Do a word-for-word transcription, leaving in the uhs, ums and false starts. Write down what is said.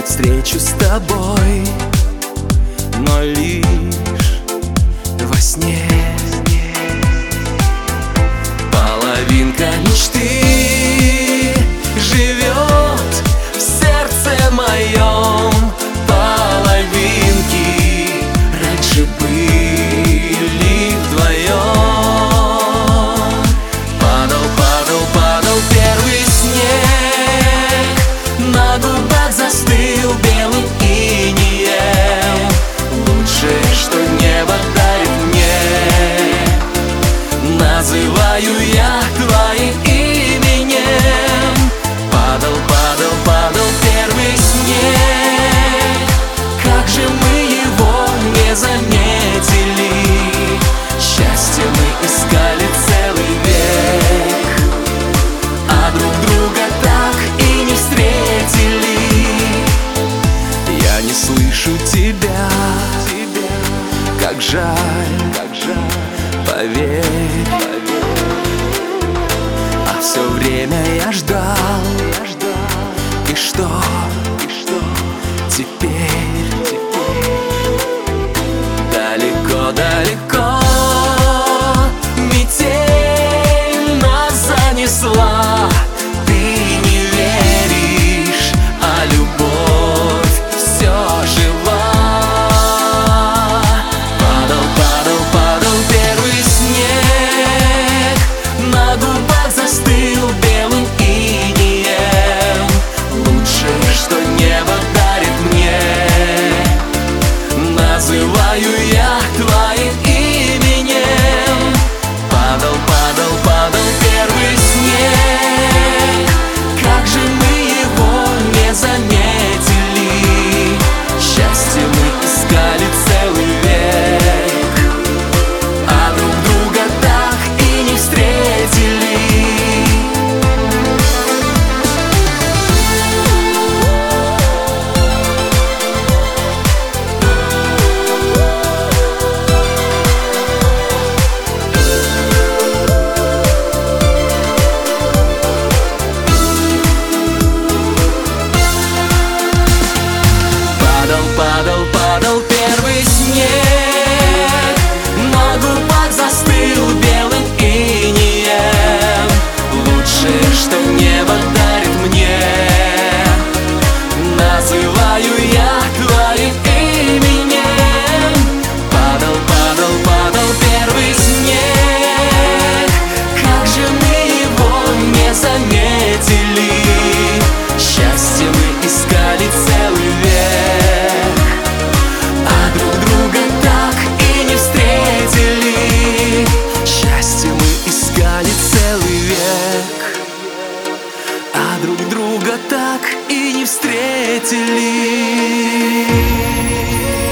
встречу с тобой, но лишь во сне. Половинка мечты живет в сердце моем. Половинки раньше были вдвоем. Падал, падал, падал первый снег, на губах застыл белым инеем. Лучшее, что небо дарит мне, называю я твоим именем. Падал, падал, падал первый снег, как же мы его не заметили. Счастье мы искали целый век, а друг друга так и не встретили. Я не слышу тебя, как жаль, поверь. А все время я ждал, и что теперь? Далеко-далеко метель нас занесла. Ты не веришь, а любовь все жива. Падал, падал, падал первый снег, на губах застыл белым инеем. Лучшее, что небо дарит мне, называю я твоим именем. Падал, падал, падал первый снег, как же мы его не заметили. Счастье мы искали целый век, а друг друга так и не встретили. Падал, падал, падал первый снег, на губах застыл белым инеем. Лучшее, что небо дарит мне, называю я твоим именем. Падал, падал, падал первый снег, как же мы его не заметили. Счастье мы искали целый век, а друг друга так и не встретили. Счастье мы искали целый век, а друг друга так и не встретили.